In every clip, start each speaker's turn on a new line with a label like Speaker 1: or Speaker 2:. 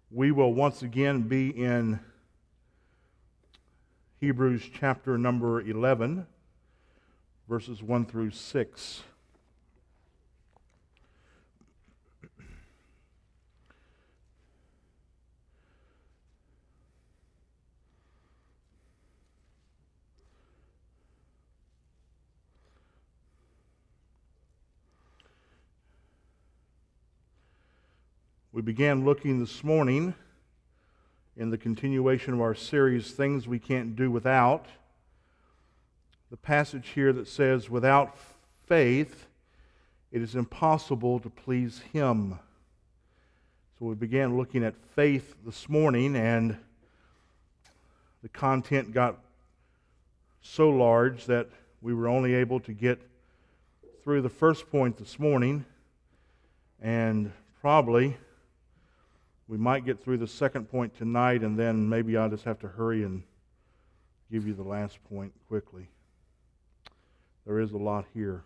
Speaker 1: We will once again be in Hebrews chapter number 11, verses 1 through 6. We began looking this morning in the continuation of our series, Things We Can't Do Without. The passage here that says, without faith, it is impossible to please Him. So we began looking at faith this morning, and the content got so large that we were only able to get through the first point this morning, and probably we might get through the second point tonight, and then maybe I'll just have to hurry and give you the last point quickly. There is a lot here.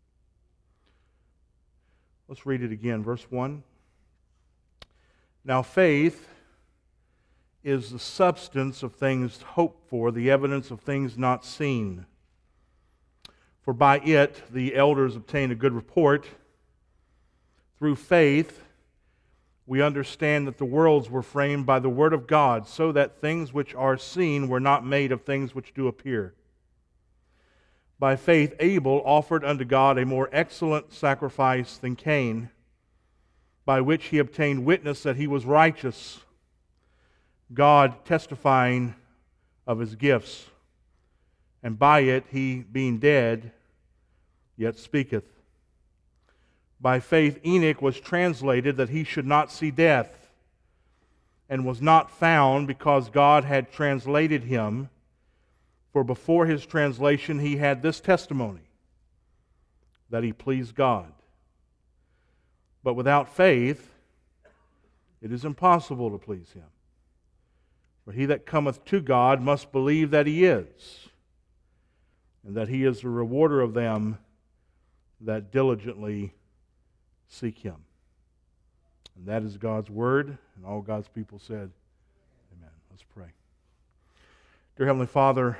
Speaker 1: Let's read it again. Verse 1. Now faith is the substance of things hoped for, the evidence of things not seen. For by it the elders obtained a good report. Through faith we understand that the worlds were framed by the word of God, so that things which are seen were not made of things which do appear. By faith Abel offered unto God a more excellent sacrifice than Cain, by which he obtained witness that he was righteous, God testifying of his gifts. And by it he, being dead, yet speaketh. By faith Enoch was translated that he should not see death, and was not found because God had translated him. For before his translation he had this testimony, that he pleased God. But without faith it is impossible to please Him. For he that cometh to God must believe that He is, and that He is the rewarder of them that diligently seek Him. And that is God's Word, and all God's people said, amen. Let's pray. Dear Heavenly Father,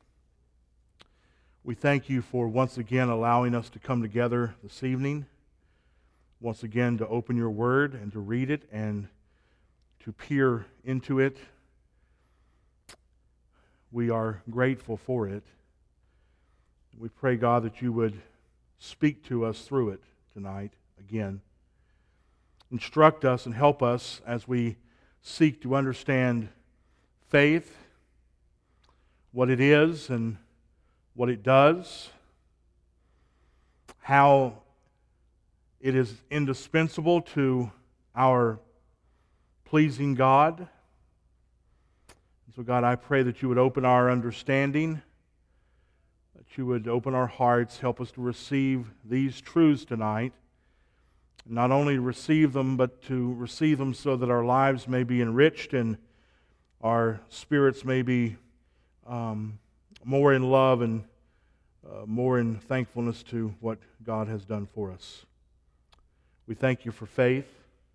Speaker 1: we thank You for once again allowing us to come together this evening, once again to open Your Word and to read it and to peer into it. We are grateful for it. We pray, God, that You would speak to us through it tonight. Again, instruct us and help us as we seek to understand faith, what it is and what it does, how it is indispensable to our pleasing God. And so, God, I pray that You would open our understanding, that You would open our hearts, help us to receive these truths tonight. Not only to receive them, but to receive them so that our lives may be enriched and our spirits may be more in love and more in thankfulness to what God has done for us. We thank You for faith.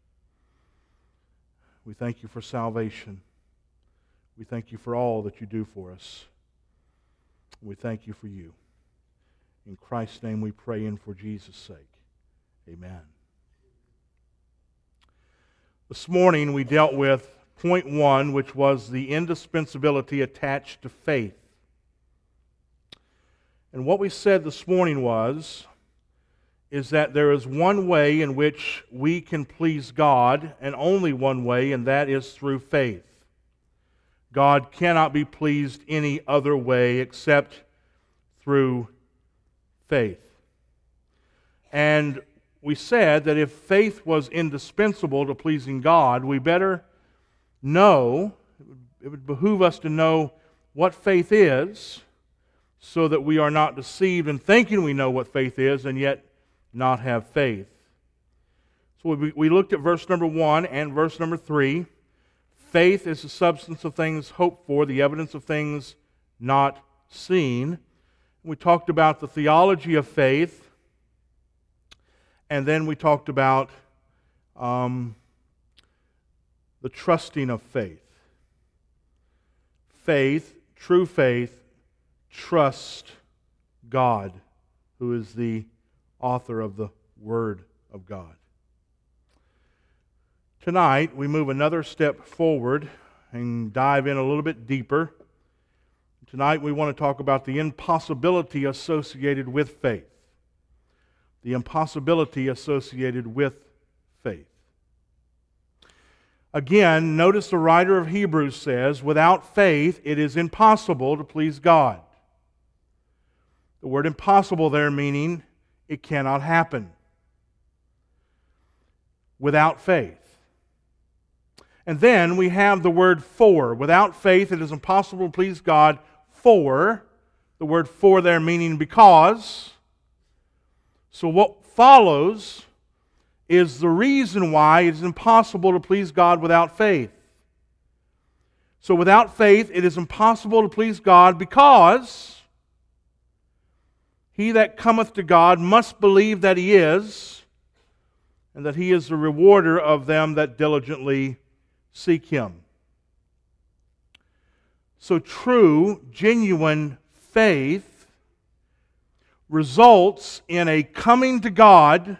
Speaker 1: We thank You for salvation. We thank You for all that You do for us. We thank You for You. In Christ's name we pray, and for Jesus' sake. Amen. This morning we dealt with point 1, which was the indispensability attached to faith. And what we said this morning is that there is one way in which we can please God, and only one way, and that is through faith. God cannot be pleased any other way except through faith. And we said that if faith was indispensable to pleasing God, we better know, it would behoove us to know what faith is, so that we are not deceived in thinking we know what faith is and yet not have faith. So we looked at verse number 1 and verse number 3. Faith is the substance of things hoped for, the evidence of things not seen. We talked about the theology of faith. And then we talked about the trusting of faith. Faith, true faith, trust God, who is the author of the Word of God. Tonight, we move another step forward and dive in a little bit deeper. Tonight, we want to talk about the impossibility associated with faith. The impossibility associated with faith. Again, notice the writer of Hebrews says, without faith it is impossible to please God. The word impossible there meaning it cannot happen. Without faith. And then we have the word for. Without faith it is impossible to please God for. The word for there meaning because. So what follows is the reason why it is impossible to please God without faith. So without faith, it is impossible to please God because he that cometh to God must believe that He is, and that He is the rewarder of them that diligently seek Him. So true, genuine faith results in a coming to God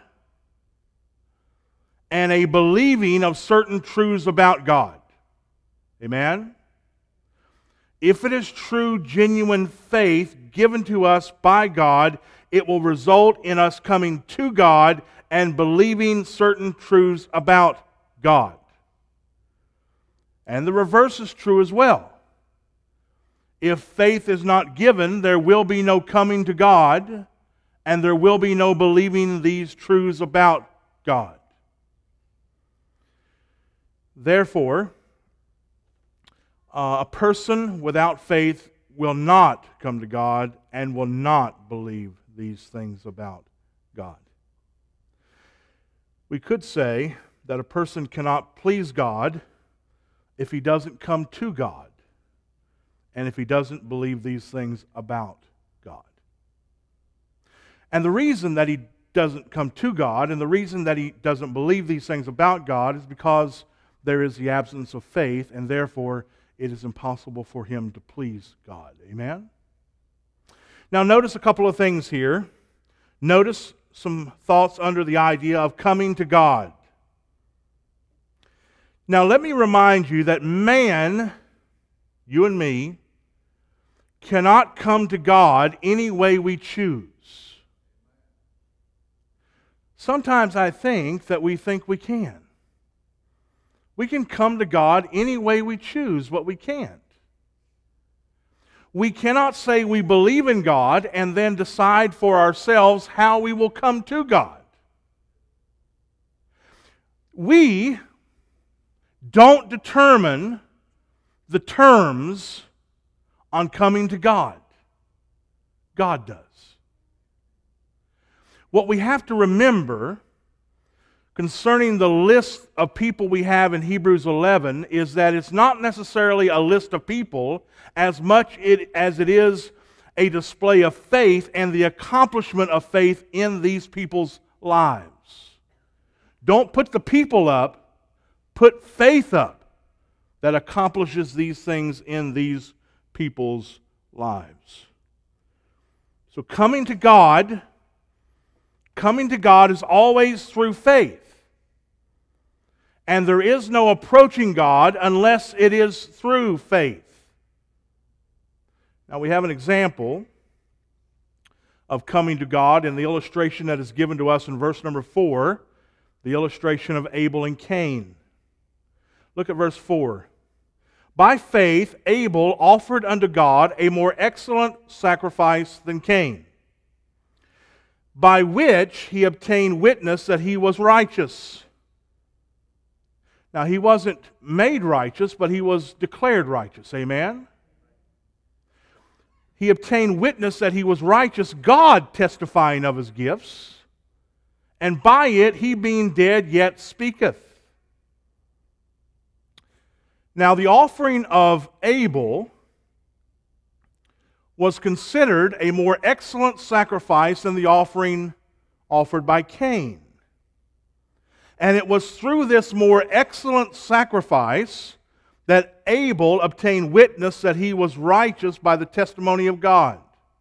Speaker 1: and a believing of certain truths about God. Amen? If it is true, genuine faith given to us by God, it will result in us coming to God and believing certain truths about God. And the reverse is true as well. If faith is not given, there will be no coming to God, and there will be no believing these truths about God. Therefore, a person without faith will not come to God and will not believe these things about God. We could say that a person cannot please God if he doesn't come to God and if he doesn't believe these things about God. And the reason that he doesn't come to God and the reason that he doesn't believe these things about God is because there is the absence of faith, and therefore it is impossible for him to please God. Amen? Now notice a couple of things here. Notice some thoughts under the idea of coming to God. Now let me remind you that man, you and me, cannot come to God any way we choose. Sometimes I think that we think we can. We can come to God any way we choose, but we can't. We cannot say we believe in God and then decide for ourselves how we will come to God. We don't determine the terms on coming to God. God does. What we have to remember concerning the list of people we have in Hebrews 11 is that it's not necessarily a list of people as much as it is a display of faith and the accomplishment of faith in these people's lives. Don't put the people up, put faith up that accomplishes these things in these people's lives. So coming to God is always through faith. And there is no approaching God unless it is through faith. Now we have an example of coming to God in the illustration that is given to us in verse number 4, the illustration of Abel and Cain. Look at verse 4. By faith Abel offered unto God a more excellent sacrifice than Cain, by which he obtained witness that he was righteous. Now, he wasn't made righteous, but he was declared righteous. Amen? He obtained witness that he was righteous, God testifying of his gifts, and by it he being dead yet speaketh. Now, the offering of Abel was considered a more excellent sacrifice than the offering offered by Cain. And it was through this more excellent sacrifice that Abel obtained witness that he was righteous by the testimony of God.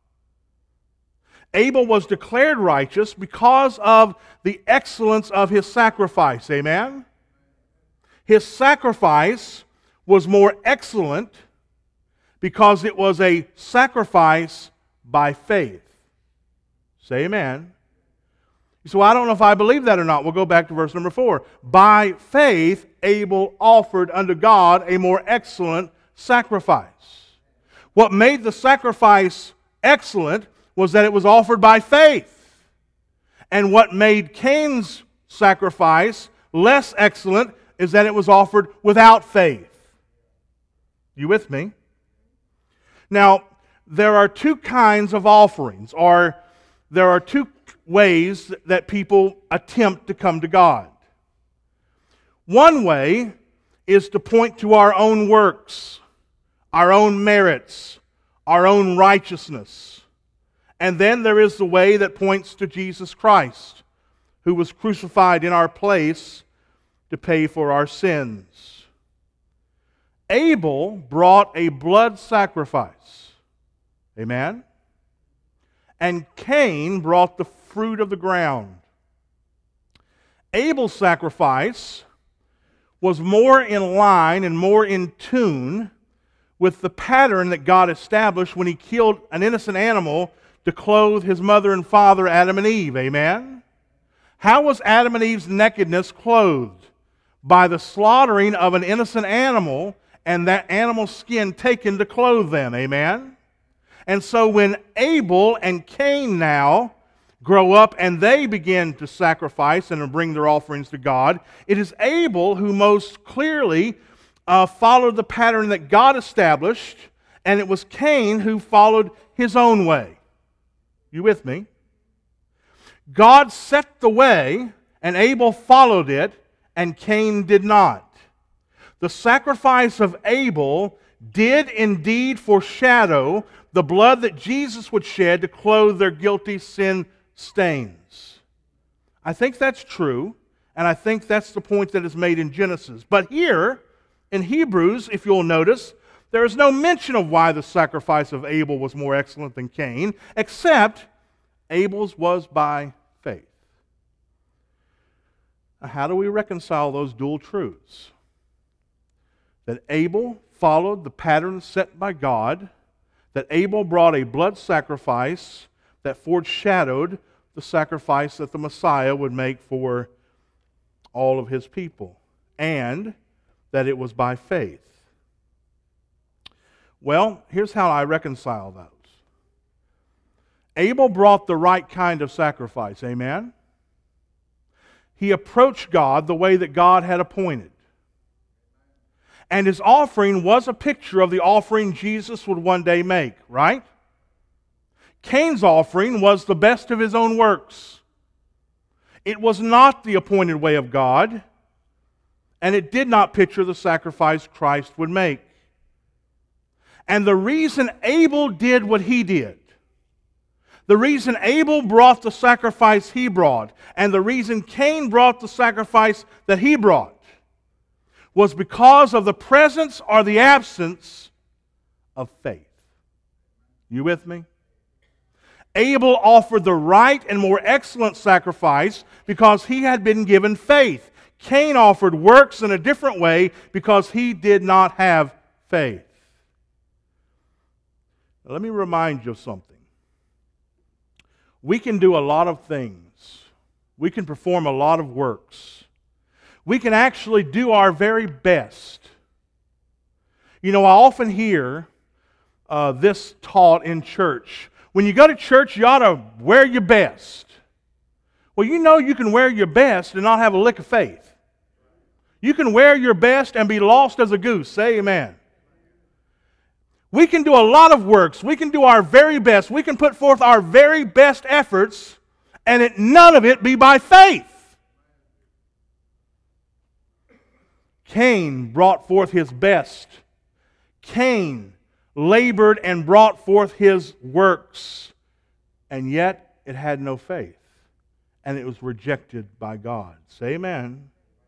Speaker 1: Abel was declared righteous because of the excellence of his sacrifice. Amen? His sacrifice was more excellent because it was a sacrifice by faith. Say amen. So I don't know if I believe that or not. We'll go back to verse number 4. By faith, Abel offered unto God a more excellent sacrifice. What made the sacrifice excellent was that it was offered by faith. And what made Cain's sacrifice less excellent is that it was offered without faith. You with me? Now, there are two kinds of offerings, or there are two ways that people attempt to come to God. One way is to point to our own works, our own merits, our own righteousness. And then there is the way that points to Jesus Christ, who was crucified in our place to pay for our sins. Abel brought a blood sacrifice. Amen? And Cain brought the fruit of the ground. Abel's sacrifice was more in line and more in tune with the pattern that God established when He killed an innocent animal to clothe his mother and father, Adam and Eve. Amen? How was Adam and Eve's nakedness clothed? By the slaughtering of an innocent animal and that animal's skin taken to clothe them. Amen? And so when Abel and Cain now grow up and they begin to sacrifice and to bring their offerings to God, it is Abel who most clearly followed the pattern that God established, and it was Cain who followed his own way. You with me? God set the way, and Abel followed it, and Cain did not. The sacrifice of Abel did indeed foreshadow the blood that Jesus would shed to clothe their guilty sin stains. I think that's true, and I think that's the point that is made in Genesis. But here, in Hebrews, if you'll notice, there is no mention of why the sacrifice of Abel was more excellent than Cain, except Abel's was by faith. Now, how do we reconcile those dual truths? That Abel followed the pattern set by God, that Abel brought a blood sacrifice that foreshadowed the sacrifice that the Messiah would make for all of his people, and that it was by faith. Well, here's how I reconcile those. Abel brought the right kind of sacrifice, amen? He approached God the way that God had appointed. And his offering was a picture of the offering Jesus would one day make, right? Cain's offering was the best of his own works. It was not the appointed way of God, and it did not picture the sacrifice Christ would make. And the reason Abel did what he did, the reason Abel brought the sacrifice he brought, and the reason Cain brought the sacrifice that he brought, was because of the presence or the absence of faith. You with me? Abel offered the right and more excellent sacrifice because he had been given faith. Cain offered works in a different way because he did not have faith. Now, let me remind you of something. We can do a lot of things. We can perform a lot of works. We can actually do our very best. You know, I often hear this taught in church. When you go to church, you ought to wear your best. Well, you know you can wear your best and not have a lick of faith. You can wear your best and be lost as a goose. Say amen. We can do a lot of works. We can do our very best. We can put forth our very best efforts, and none of it be by faith. Cain brought forth his best. Cain labored and brought forth his works, and yet it had no faith. and it was rejected by God. Say amen.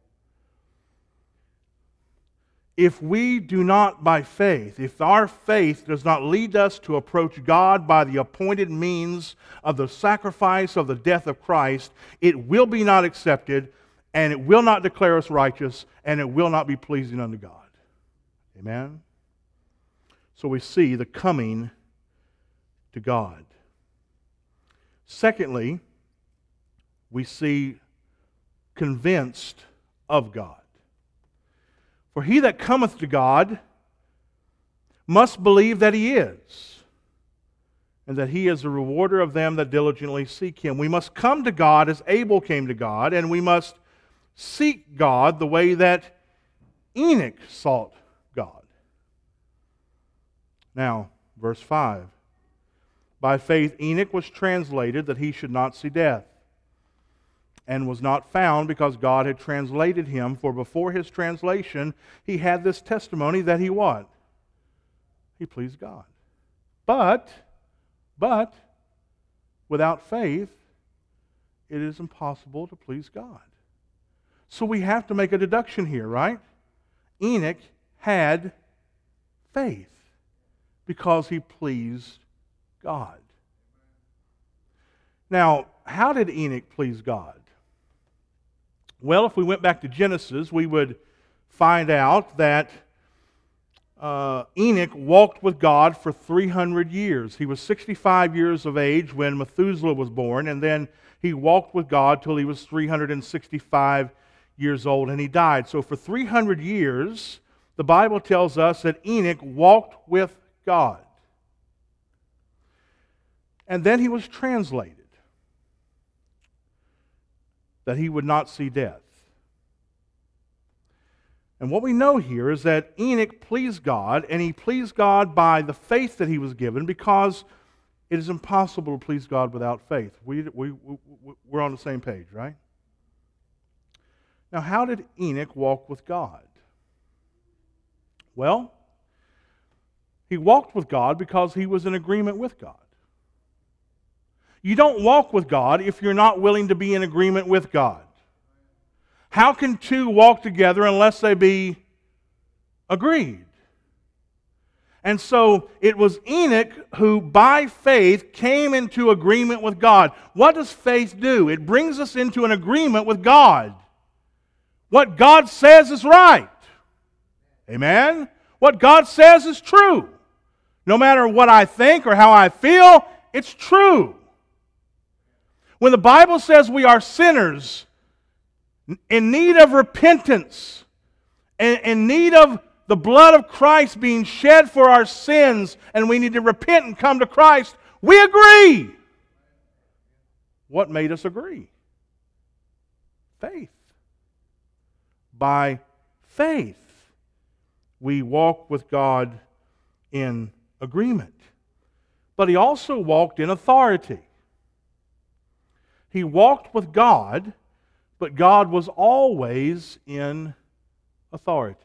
Speaker 1: If we do not by faith, if our faith does not lead us to approach God by the appointed means of the sacrifice of the death of Christ, it will be not accepted, and it will not declare us righteous, and it will not be pleasing unto God. Amen? So we see the coming to God. Secondly, we see convinced of God. For he that cometh to God must believe that He is, and that He is the rewarder of them that diligently seek Him. We must come to God as Abel came to God, and we must seek God the way that Enoch sought God. Now, verse 5. By faith Enoch was translated that he should not see death, and was not found because God had translated him. For before his translation he had this testimony that he what? He pleased God. But without faith it is impossible to please God. So we have to make a deduction here, right? Enoch had faith because he pleased God. Now, how did Enoch please God? Well, if we went back to Genesis, we would find out that Enoch walked with God for 300 years. He was 65 years of age when Methuselah was born, and then he walked with God till he was 365 years old, and he died. So for 300 years, the Bible tells us that Enoch walked with God. And then he was translated, that he would not see death. And what we know here is that Enoch pleased God, and he pleased God by the faith that he was given, because it is impossible to please God without faith. We're on the same page, right? Now, how did Enoch walk with God? Well, he walked with God because he was in agreement with God. You don't walk with God if you're not willing to be in agreement with God. How can two walk together unless they be agreed? And so it was Enoch who, by faith, came into agreement with God. What does faith do? It brings us into an agreement with God. What God says is right. Amen? What God says is true. No matter what I think or how I feel, it's true. When the Bible says we are sinners, in need of repentance, and in need of the blood of Christ being shed for our sins, and we need to repent and come to Christ, we agree. What made us agree? Faith. By faith, we walk with God in agreement. But he also walked in authority. He walked with God, but God was always in authority.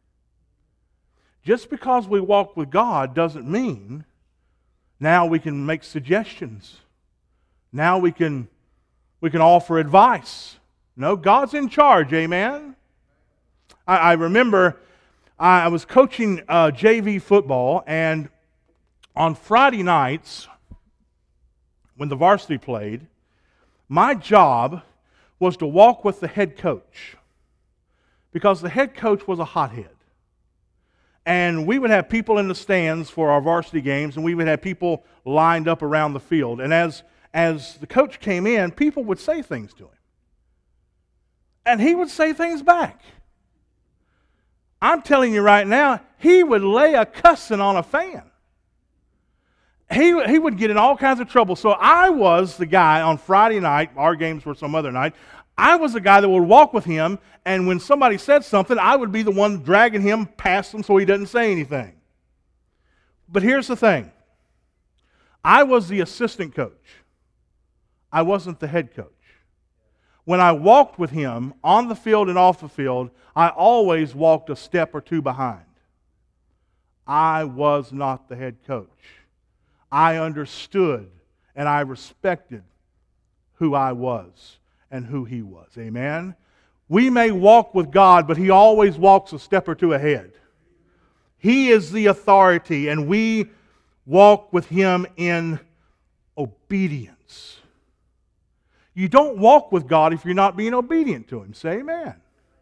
Speaker 1: Just because we walk with God doesn't mean now we can make suggestions. Now we can offer advice. No, God's in charge, amen? I remember I was coaching JV football, and on Friday nights, when the varsity played, my job was to walk with the head coach, because the head coach was a hothead. And we would have people in the stands for our varsity games, and we would have people lined up around the field. And as the coach came in, people would say things to him. And he would say things back. I'm telling you right now, he would lay a cussing on a fan. He would get in all kinds of trouble. So I was the guy on Friday night, our games were some other night, I was the guy that would walk with him, and when somebody said something, I would be the one dragging him past him so he doesn't say anything. But here's the thing. I was the assistant coach. I wasn't the head coach. When I walked with him on the field and off the field, I always walked a step or two behind. I was not the head coach. I understood and I respected who I was. and who He was. Amen? We may walk with God, but He always walks a step or two ahead. He is the authority, and we walk with Him in obedience. You don't walk with God if you're not being obedient to Him. Say amen.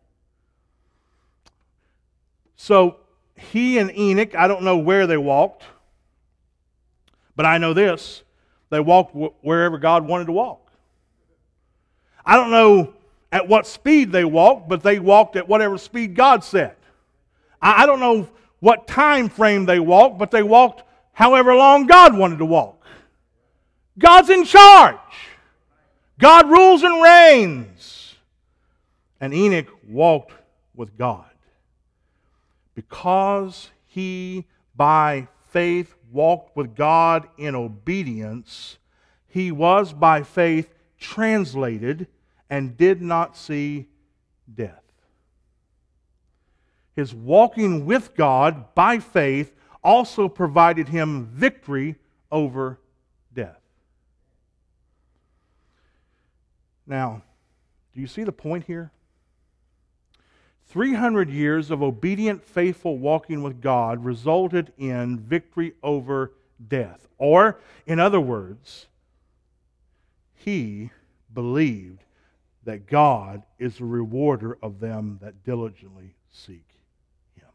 Speaker 1: So, he and Enoch, I don't know where they walked, but I know this. They walked wherever God wanted to walk. I don't know at what speed they walked, but they walked at whatever speed God set. I don't know what time frame they walked, but they walked however long God wanted to walk. God's in charge. God rules and reigns. And Enoch walked with God. Because he, by faith, walked with God in obedience, he was by faith translated and did not see death. His walking with God by faith also provided him victory over death. Now, do you see the point here? 300 years of obedient, faithful walking with God resulted in victory over death. Or, in other words, he believed that God is a rewarder of them that diligently seek Him.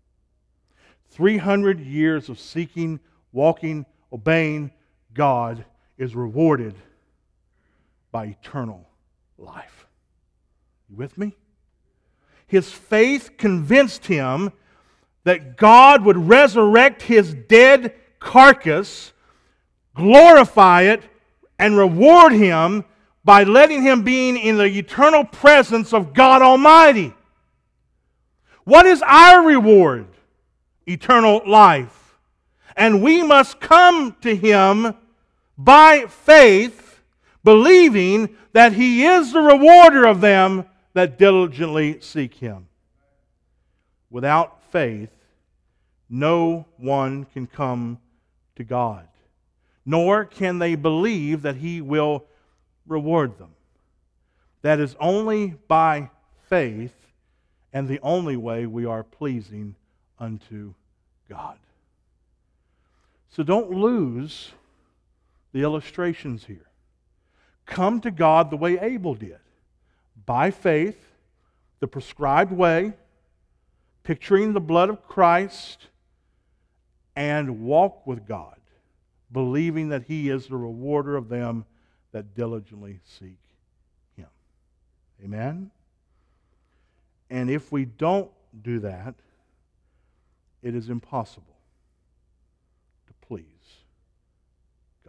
Speaker 1: 300 years of seeking, walking, obeying God is rewarded by eternal life. You with me? His faith convinced him that God would resurrect his dead carcass, glorify it, and reward him by letting him be in the eternal presence of God Almighty. What is our reward? Eternal life. And we must come to Him by faith, believing that He is the rewarder of them that diligently seek Him. Without faith, no one can come to God, nor can they believe that He will reward them. That is only by faith and the only way we are pleasing unto God. So don't lose the illustrations here. Come to God the way Abel did. By faith, the prescribed way, picturing the blood of Christ, and walk with God, believing that He is the rewarder of them that diligently seek Him. Amen? And if we don't do that, it is impossible to please God.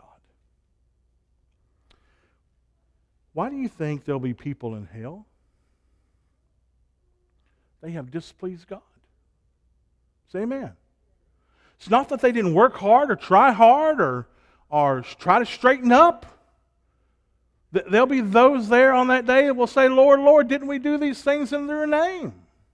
Speaker 1: Why do you think there'll be people in hell? They have displeased God. Say amen. It's not that they didn't work hard or try hard or try to straighten up. There'll be those there on that day that will say, Lord, Lord, didn't we do these things in Your name?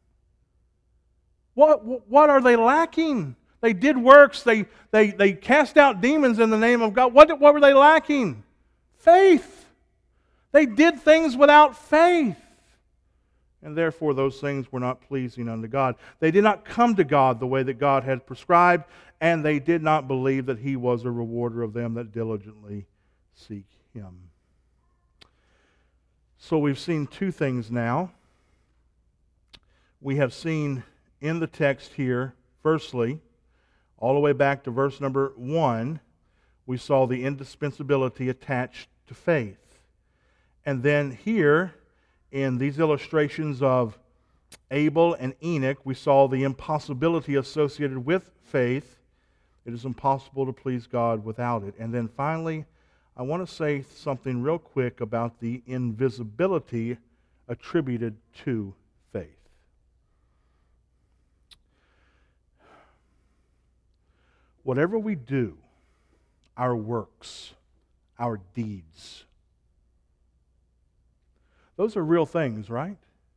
Speaker 1: What are they lacking? They did works. They cast out demons in the name of God. What were they lacking? Faith. They did things without faith. And therefore those things were not pleasing unto God. They did not come to God the way that God had prescribed, and they did not believe that He was a rewarder of them that diligently seek Him. So we've seen two things now. We have seen in the text here, firstly, all the way back to verse number 1, we saw the indispensability attached to faith. And then here, in these illustrations of Abel and Enoch, we saw the impossibility associated with faith. It is impossible to please God without it. And then finally, I want to say something real quick about the invisibility attributed to faith. Whatever we do, our works, our deeds, those are real things, right?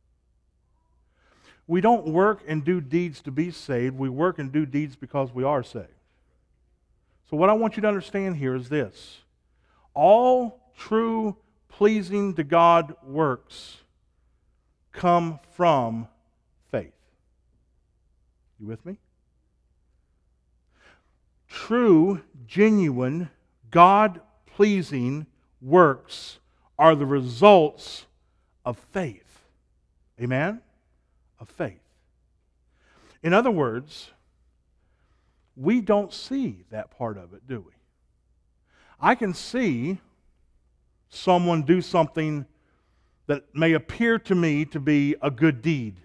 Speaker 1: We don't work and do deeds to be saved. We work and do deeds because we are saved. So what I want you to understand here is this. All true, pleasing to God works come from faith. You with me? True, genuine, God-pleasing works are the results of faith. Amen? Of faith. In other words, we don't see that part of it, do we? I can see someone do something that may appear to me to be a good deed.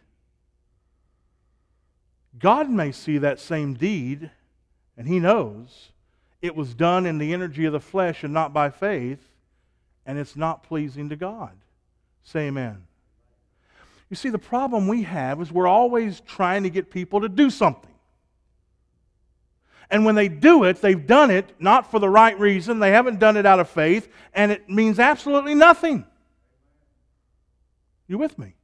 Speaker 1: God may see that same deed, and He knows it was done in the energy of the flesh and not by faith, and it's not pleasing to God. Say amen. You see, the problem we have is we're always trying to get people to do something. And when they do it, they've done it not for the right reason, they haven't done it out of faith, and it means absolutely nothing. You with me?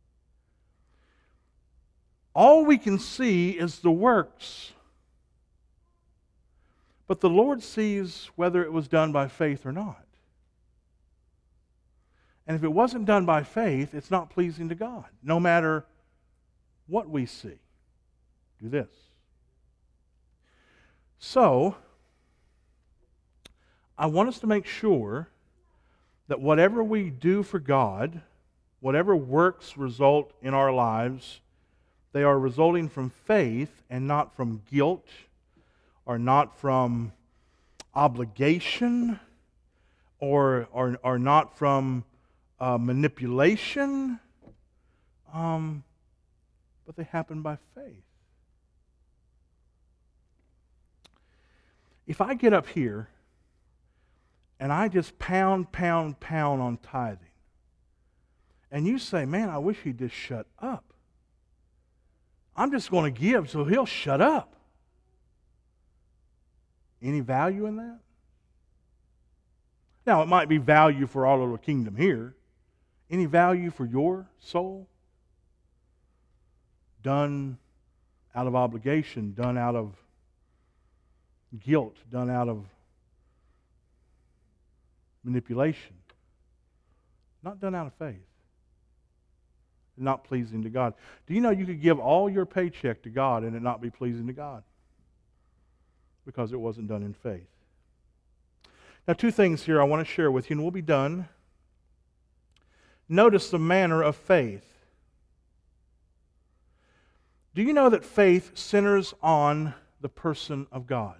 Speaker 1: All we can see is the works. But the Lord sees whether it was done by faith or not. And if it wasn't done by faith, it's not pleasing to God, no matter what we see. Do this. So, I want us to make sure that whatever we do for God, whatever works result in our lives, they are resulting from faith and not from guilt or not from obligation or not from manipulation, but they happen by faith. If I get up here and I just pound on tithing, and you say, man, I wish he'd just shut up. I'm just going to give so he'll shut up. Any value in that? Now, it might be value for our little kingdom here. Any value for your soul? Done out of obligation, done out of guilt, done out of manipulation. Not done out of faith. Not pleasing to God. Do you know you could give all your paycheck to God and it not be pleasing to God? Because it wasn't done in faith. Now, two things here I want to share with you, and we'll be done. Notice the manner of faith. Do you know that faith centers on the person of God?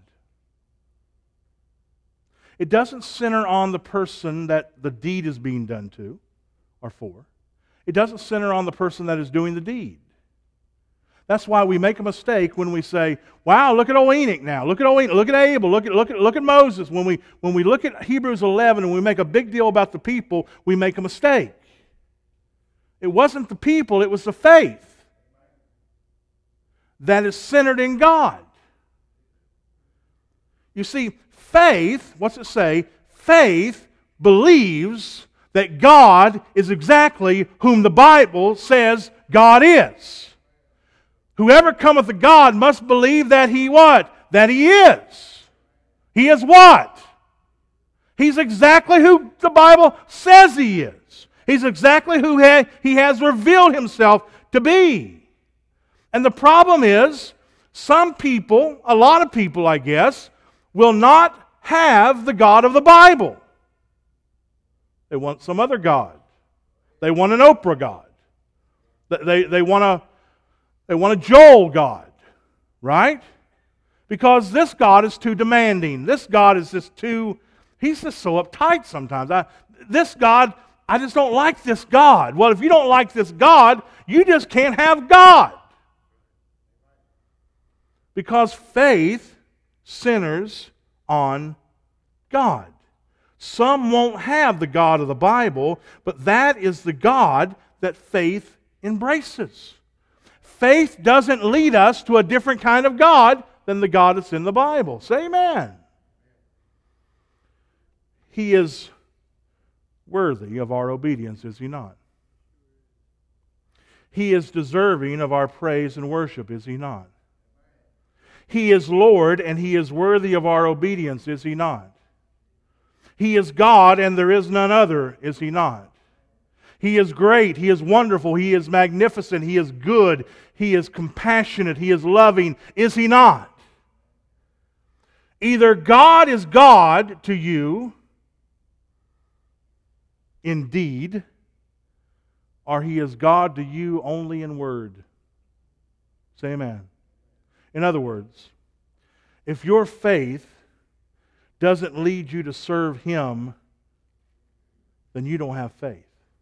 Speaker 1: It doesn't center on the person that the deed is being done to or for. It doesn't center on the person that is doing the deed. That's why we make a mistake when we say, wow, look at old Enoch now. Look at old Enoch. Look at Abel. Look at Moses. When we look at Hebrews 11 and we make a big deal about the people, we make a mistake. It wasn't the people, it was the faith that is centered in God. You see, faith, what's it say? Faith believes that God is exactly whom the Bible says God is. Whoever cometh to God must believe that He what? That He is. He is what? He's exactly who the Bible says He is. He's exactly who He has revealed Himself to be. And the problem is, some people, a lot of people I guess, will not have the God of the Bible. They want some other God. They want an Oprah God. They want a Joel God, right? Because this God is too demanding. This God is just too, he's just so uptight sometimes. This God, I just don't like this God. Well, if you don't like this God, you just can't have God. Because faith centers on God. Some won't have the God of the Bible, but that is the God that faith embraces. Faith doesn't lead us to a different kind of God than the God that's in the Bible. Say amen. He is worthy of our obedience, is He not? He is deserving of our praise and worship, is He not? He is Lord and He is worthy of our obedience, is He not? He is God and there is none other, is He not? He is great, He is wonderful, He is magnificent, He is good, He is compassionate, He is loving, is He not? Either God is God to you, indeed, or He is God to you only in word. Say amen. In other words, if your faith doesn't lead you to serve Him, then you don't have faith.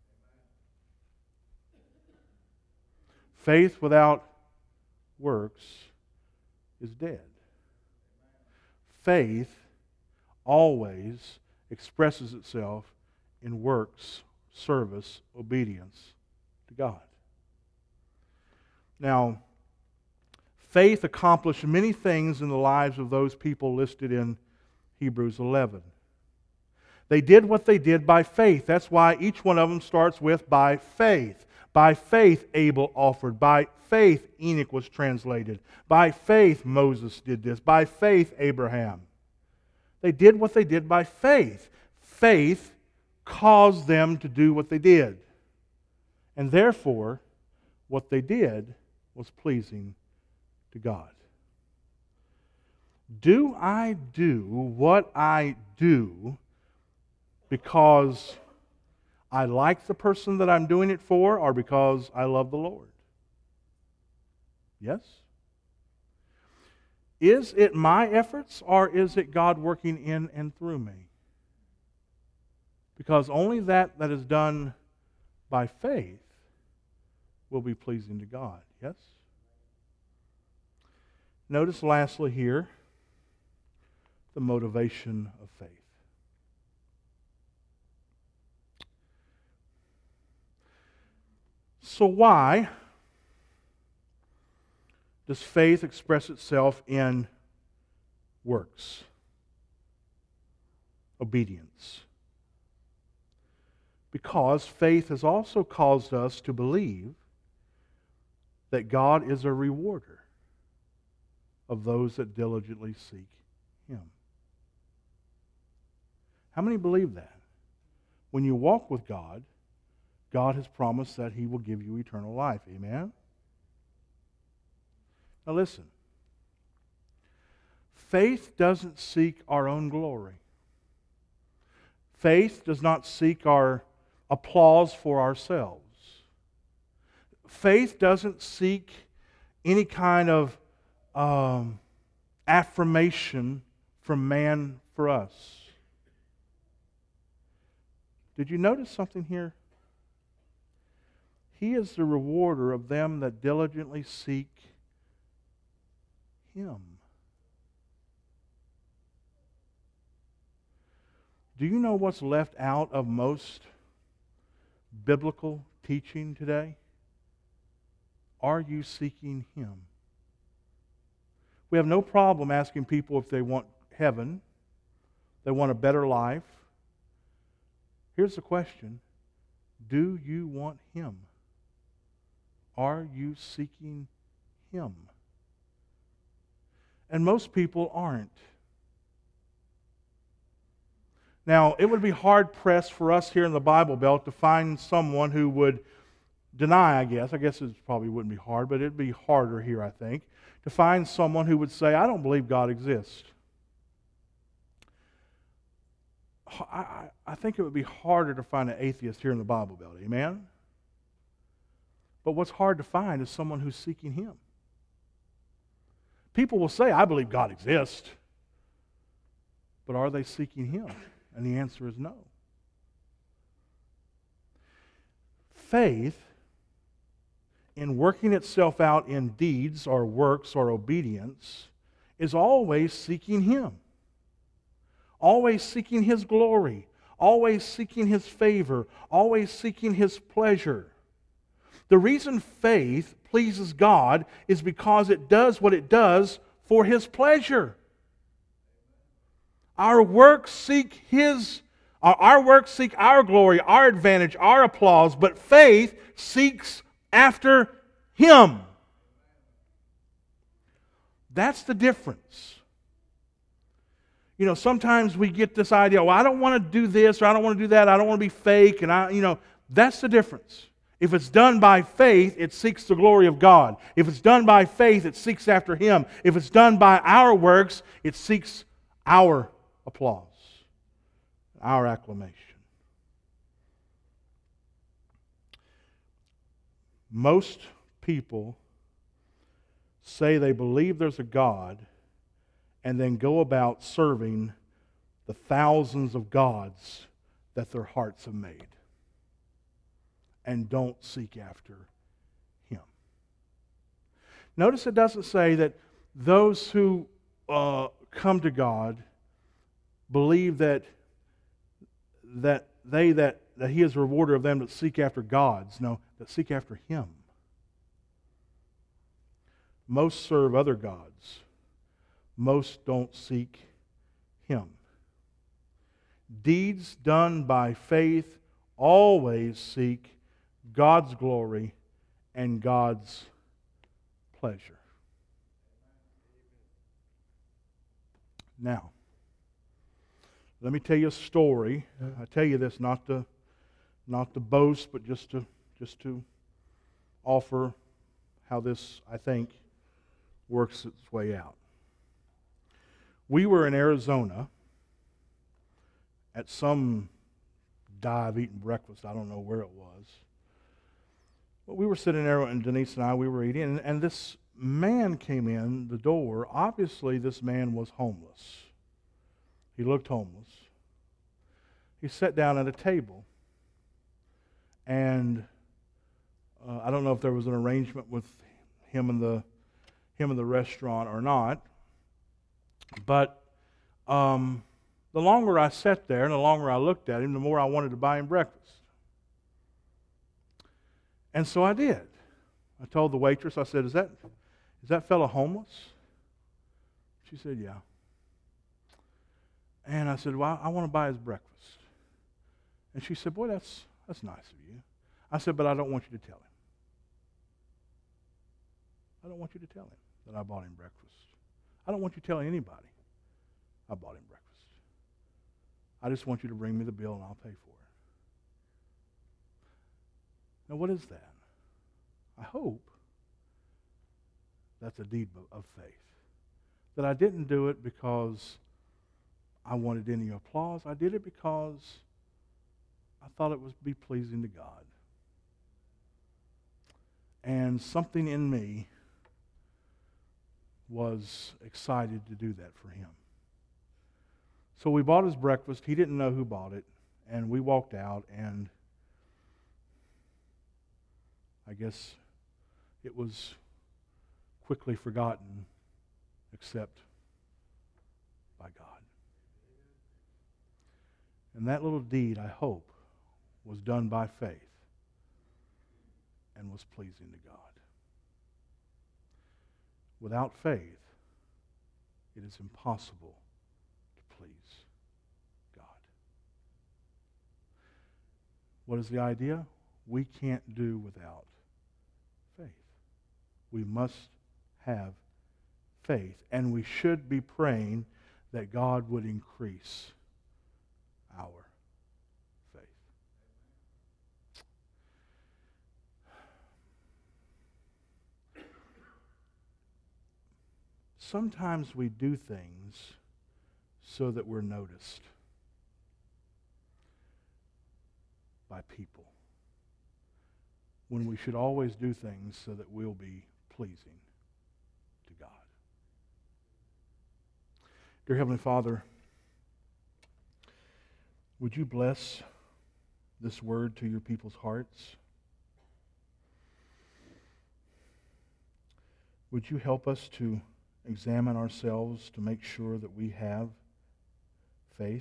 Speaker 1: Faith without works is dead. Faith always expresses itself in works, service, obedience to God. Now, faith accomplished many things in the lives of those people listed in Hebrews 11. They did what they did by faith. That's why each one of them starts with by faith. By faith Abel offered. By faith Enoch was translated. By faith Moses did this. By faith Abraham. They did what they did by faith. Faith caused them to do what they did. And therefore, what they did was pleasing to God. Do I do what I do because I like the person that I'm doing it for, or because I love the Lord? Yes? Is it my efforts, or is it God working in and through me? Because only that is done by faith will be pleasing to God. Yes? Notice lastly here the motivation of faith. So why does faith express itself in works? Obedience. Because faith has also caused us to believe that God is a rewarder of those that diligently seek Him. How many believe that? When you walk with God, God has promised that He will give you eternal life. Amen? Now listen. Faith doesn't seek our own glory. Faith does not seek our applause for ourselves. Faith doesn't seek any kind of affirmation from man for us. Did you notice something here? He is the rewarder of them that diligently seek Him. Do you know what's left out of most biblical teaching today? Are you seeking Him? We have no problem asking people if they want heaven, they want a better life. Here's the question. Do you want Him? Are you seeking Him? And most people aren't. Now, it would be hard-pressed for us here in the Bible Belt to find someone who would deny, I guess it probably wouldn't be hard, but it'd be harder here, I think, to find someone who would say, I don't believe God exists. I think it would be harder to find an atheist here in the Bible Belt. Amen? But what's hard to find is someone who's seeking Him. People will say, I believe God exists. But are they seeking Him? And the answer is no. Faith, in working itself out in deeds or works or obedience, is always seeking Him. Always seeking His glory. Always seeking His favor. Always seeking His pleasure. The reason faith pleases God is because it does what it does for His pleasure. Our works seek our glory, our advantage, our applause, but faith seeks after Him. That's the difference. Sometimes we get this idea, well, I don't want to do this, or I don't want to do that, I don't want to be fake, and that's the difference. If it's done by faith, it seeks the glory of God. If it's done by faith, it seeks after Him. If it's done by our works, it seeks our applause, our acclamation. Most people say they believe there's a God and then go about serving the thousands of gods that their hearts have made and don't seek after Him. Notice it doesn't say that those who come to God believe that He is a rewarder of them that seek after gods. No, that seek after Him. Most serve other gods. Most don't seek Him. Deeds done by faith always seek God's glory and God's pleasure. Now, let me tell you a story. I tell you this not to boast, but just to offer how this, I think, works its way out. We were in Arizona at some dive eating breakfast. I don't know where it was. But we were sitting there, and Denise and I, we were eating, and this man came in the door. Obviously, this man was homeless. He looked homeless. He sat down at a table. And I don't know if there was an arrangement with him and the restaurant or not. But the longer I sat there and the longer I looked at him, the more I wanted to buy him breakfast. And so I did. I told the waitress, I said, is that fellow homeless? She said, yeah. And I said, well, I want to buy his breakfast. And she said, boy, that's nice of you. I said, but I don't want you to tell him. I don't want you to tell him that I bought him breakfast. I don't want you telling anybody I bought him breakfast. I just want you to bring me the bill and I'll pay for it. Now, what is that? I hope that's a deed of faith. That I didn't do it because I wanted any applause. I did it because I thought it would be pleasing to God. And something in me was excited to do that for him. So we bought his breakfast. He didn't know who bought it. And we walked out, and I guess it was quickly forgotten, except by God. And that little deed, I hope, was done by faith and was pleasing to God. Without faith, it is impossible to please God. What is the idea? We can't do without faith. We must have faith, and we should be praying that God would increase our faith. Sometimes we do things so that we're noticed by people, when we should always do things so that we'll be pleasing to God. Dear Heavenly Father, would you bless this word to your people's hearts? Would you help us to examine ourselves to make sure that we have faith?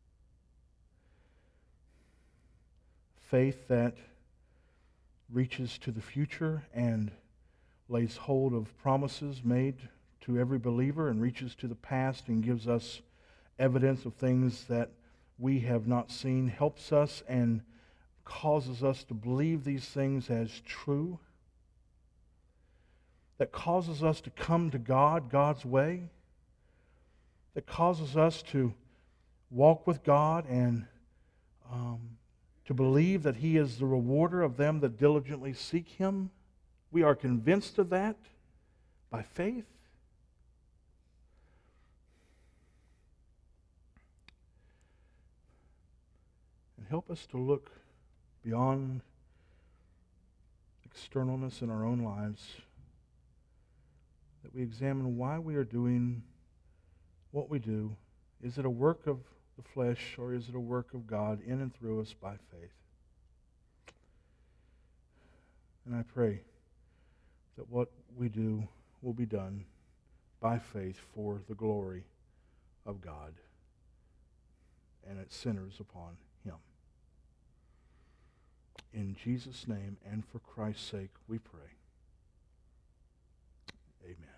Speaker 1: Faith that reaches to the future and lays hold of promises made to every believer, and reaches to the past and gives us evidence of things that we have not seen, helps us and causes us to believe these things as true, that causes us to come to God, God's way, that causes us to walk with God and to believe that He is the rewarder of them that diligently seek Him. We are convinced of that by faith. And help us to look beyond externalness in our own lives, that we examine why we are doing what we do. Is it a work of the flesh, or is it a work of God in and through us by faith? And I pray that what we do will be done by faith for the glory of God, and it centers upon Him. In Jesus' name and for Christ's sake we pray. Amen.